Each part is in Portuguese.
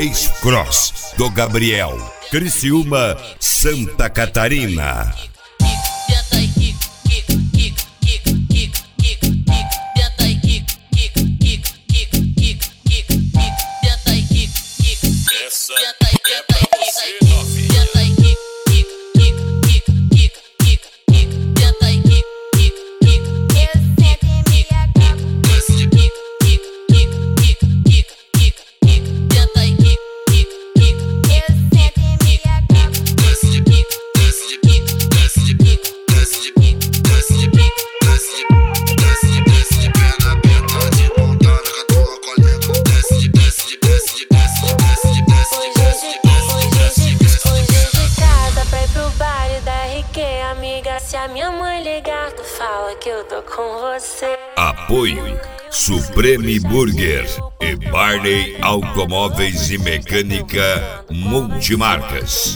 Space Cross do Gabriel, Criciúma, Santa Catarina. Se a minha mãe ligar, tu fala que eu tô com você. Apoio Supreme Burger e Barney Automóveis e Mecânica Multimarcas.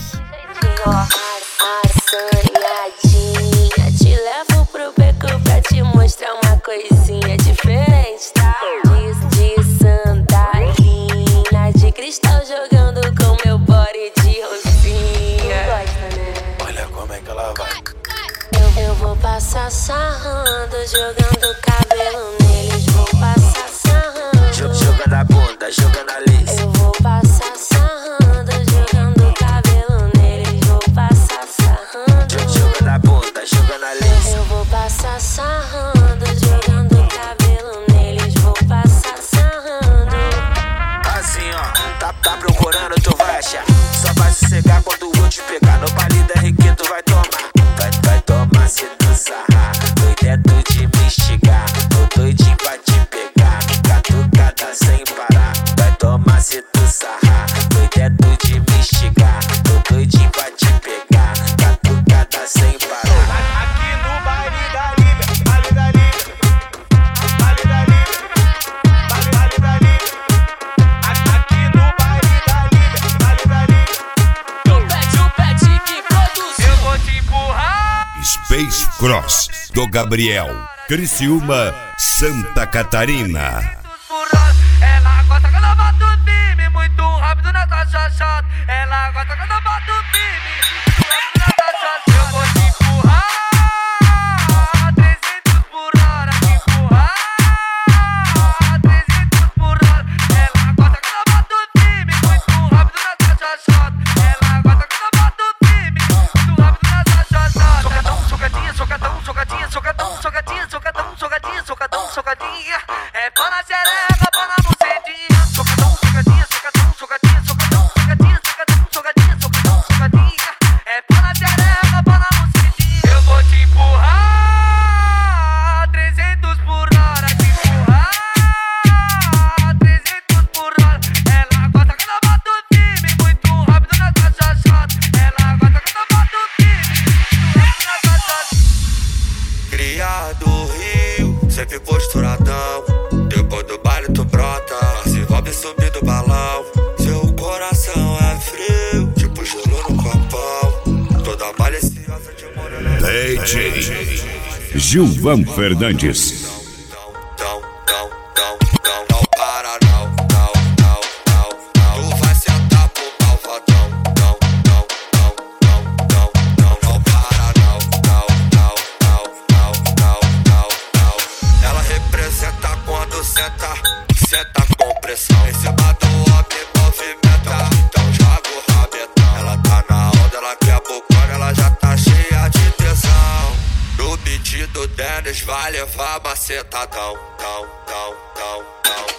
Assanhadinha, te levo pro beco pra te mostrar uma coisinha diferente, tá? De sandalinha, de cristal jogando com meu body de rosinha. Gosta, né? Olha como é que ela vai. Eu vou passar sarrando, jogando cabelo neles. Vou passar sarrando, Jogando a bunda, jogando a lista. eu vou passar sarrando, jogando cabelo neles. Vou passar sarrando, Jogando a bunda, jogando a lista. eu vou passar sarrando, jogando cabelo neles. Vou passar sarrando. Assim ó, tá procurando, tu vai achar. Só vai sossegar quando eu te pegar. No baile da RQ tu vai tomar. Vai tomar se tu sarrar. Doido de me instigar. Tô doidinho pra te pegar. Catucada sem parar. Vai tomar se tu sarrar. Doido de me instigar. Tô doidinho pra te pegar. Catucada sem parar. Aqui no baile da Líbia. Baile da Líbia. Baile da Líbia. Baile da Líbia. Aqui no baile da Líbia. Baile da Líbia. O pet que produz. Eu vou te empurrar. Space Cross do Gabriel, Criciúma, Santa Catarina. Ela gosta quando eu boto o time muito rápido nessa chachada. Ela gosta quando eu boto o time muito rápido nessa chachada. Eu vou te empurrar 300 por hora. Empurrar 300 por hora. Ela gosta quando eu boto o time muito rápido nessa chachada. Ela gosta quando eu boto o time muito rápido nessa chachada. Socadinha, socadão, socadinha, socadão, socadinha, socadão, socadinha, socadão, socadinha. É pau na xereca, pau na bucetinha. Socadão, socadinha, socadão, socadinha, socadão, socadinha, socadão, socadinha, socadão, socadinha. É pau na xereca, pau na bucetinha. Eu vou te empurrar 300 por hora. Te empurrar 300 por hora. Ela gosta quando eu boto o time muito rápido nessa chachada. Ela gosta quando eu boto o time muito rápido nessa chachada. Criado do Rio, sempre posturadão. Depois do baile tu brota, se envolve subir do balão. Seu coração é frio, tipo gelo no copão. Toda malha se abre de morena. DJ Gilvan Fernandes. Não para não. Tu vai sentar pro malvadão. Não para não. Ela representa quando senta com pressão. Em cima do homem movimenta, então joga o rabetão. Ela tá na onda, ela quer bocona, ela já tá cheia de tesão. No beat do Dennis vai levar macetadão.